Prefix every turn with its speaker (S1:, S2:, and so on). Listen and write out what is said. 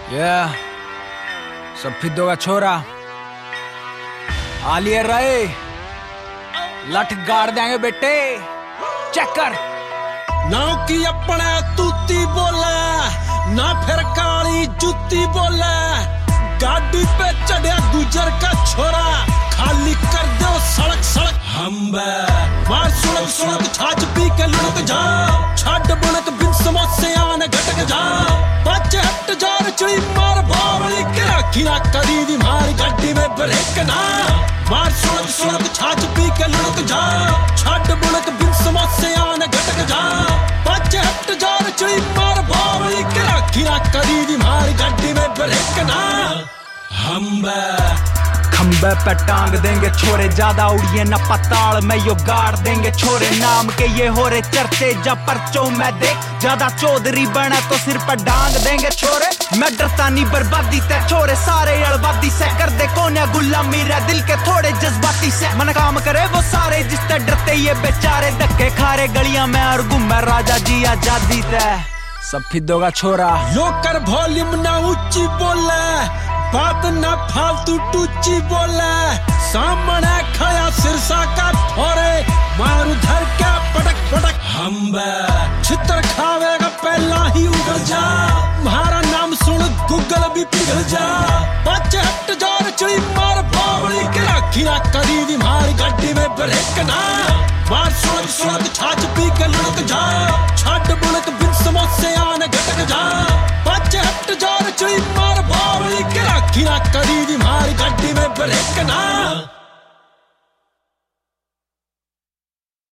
S1: सब फिद्दो का छोरा आलिए रहे लठ गाड़ देंगे बेटे। चेक कर
S2: ना कि अपने तूती बोले ना फिर काली जुत्ती बोले। गाड़ी पे चढ़िया गुजर का छोरा खाली कर दो सड़क सड़क। हम मार सुड़क सुड़क छाछ पी के लुढ़क जाओ। छाड़ बुनक बिन समोसे आने घटक जाओ। बच्चे हट जार चुई मार बावली के रखिया करी दी मारी गड्डी में ब्रेक ना। मार सुड़क सुड़क छाछ पी के लुढ़क जाओ। छाड़ बुनक बिन समोसे आने घटक जाओ। बच्चे हट जार चुई मार बावली के रखिया करी दी मारी गड्डी में ब्रेक ना। हम
S1: खंबे पे टांग देंगे छोरे, ज्यादा उड़िए न पताल में यो गाड़ देंगे छोरे। नाम के ये हो रहे चर्चे जब परचों में देख, ज्यादा चौधरी बना तो सिर पर डांग देंगे छोरे। मैं डरता नहीं बर्बादी ते छोरे, सारे अड़बादी से कर दे कोने गुलामी रे दिल के थोड़े जज्बाती से। मन काम करे वो सारे जिससे डरते ये बेचारे, धक्के खा रहे गलियां में और घूमे राजा जी आजादी ते। सब फिद्दो का छोरा
S2: यो कर वॉल्यूम ना ऊंची बोले, बात ना फालतू टूची बोले। सामने खाया सिरसा का फोरे, मारू धर के पटक पटक। हम छितर खावेगा पहला ही उगल जा, तुम्हारा नाम सुन गूगल भी पिघल जा। बच्चे हट जार चुई मार बावली के रखिया करी दी मारी गड्डी में ब्रेक ना। मार सुड़क सुड़क छाछ पी के लुढ़क जा। छाड़ बुनक बिन समोसे आने घटक जा। बच्चे हट जार चुई मार बावली के रखिया करी दी मारी गड्डी में ब्रेक ना।